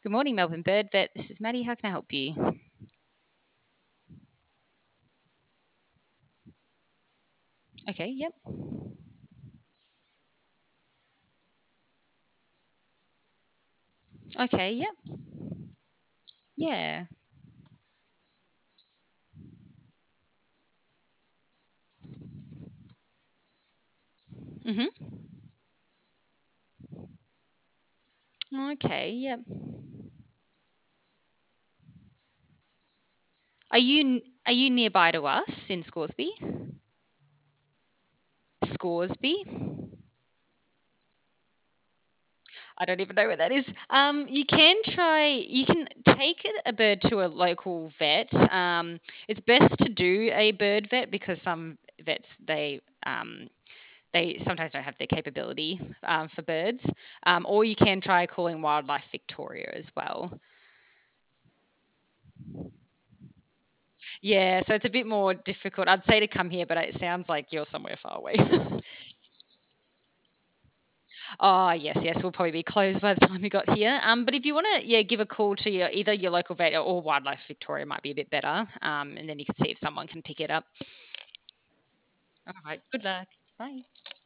Good morning, Melbourne Bird Vet. This is Maddie. How can I help you? Okay, yep. Okay, yep. Yeah. Mhm. Okay, yep. Are you nearby to us in Scoresby? Scoresby? I don't even know where that is. You can take a bird to a local vet. It's best to do a bird vet because some vets they sometimes don't have the capability for birds. Or you can try calling Wildlife Victoria as well. Yeah, so it's a bit more difficult. I'd say to come here, but it sounds like you're somewhere far away. Oh, yes, yes, we'll probably be closed by the time you got here. But if you want to, yeah, give a call to either your local vet or Wildlife Victoria might be a bit better. And then you can see if someone can pick it up. All right, good luck. Bye.